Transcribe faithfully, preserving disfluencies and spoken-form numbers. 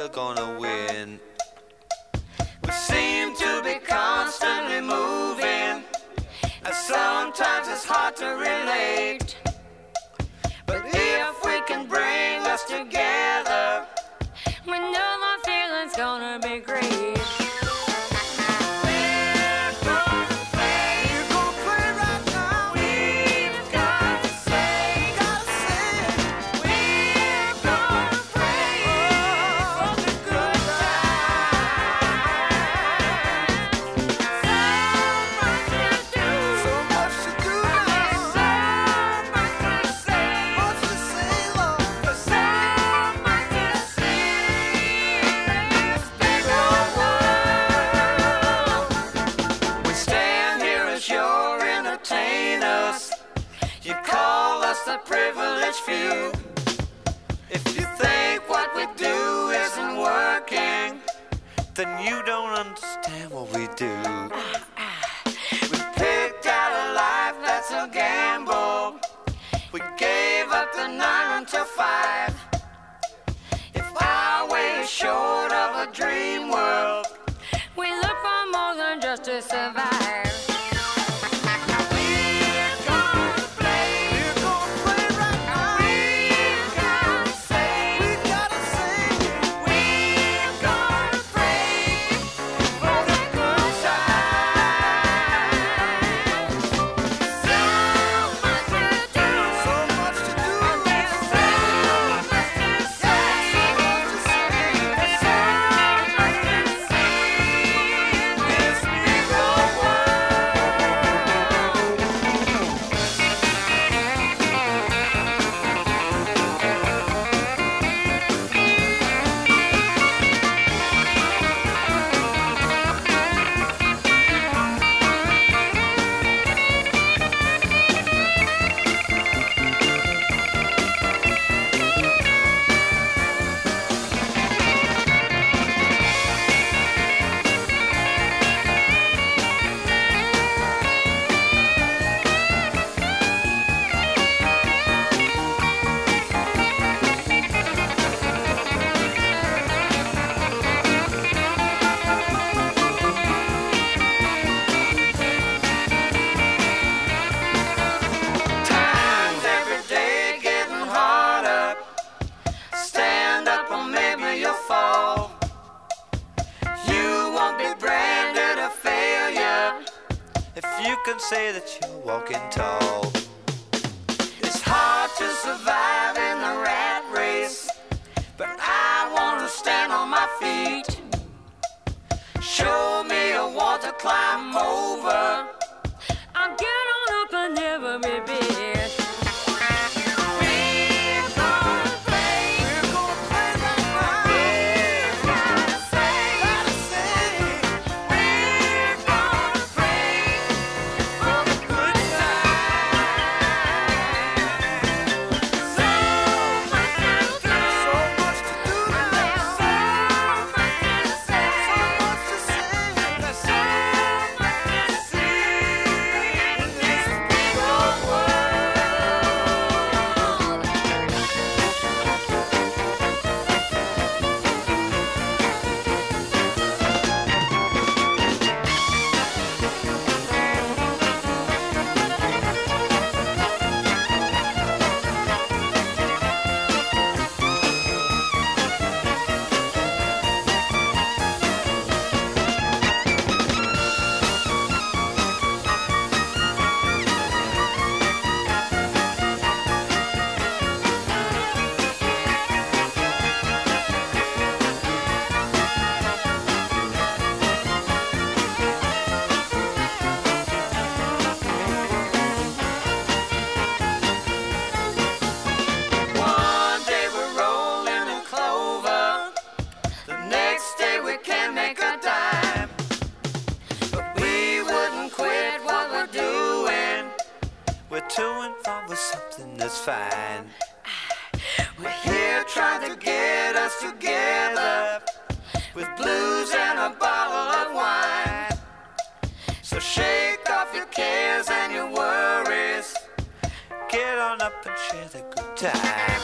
we're gonna win. We seem to be constantly moving, and sometimes it's hard to relate. But if we can bring us together, we know my feeling's gonna be great. You call us the privileged few. If you think what we do isn't working, then you don't understand what we do. We picked out a life that's a gamble. We gave up the nine until five. If our way is short of a dream world, we look for more than just to survive. Fall. You won't be branded a failure if you can say that you're walking tall. It's hard to survive in the rat race, but I want to stand on my feet. Show me a wall to climb over, I'll get on up and never be beat. To and from with something that's fine. We're here trying to get us together with blues and a bottle of wine. So shake off your cares and your worries, get on up and share the good time.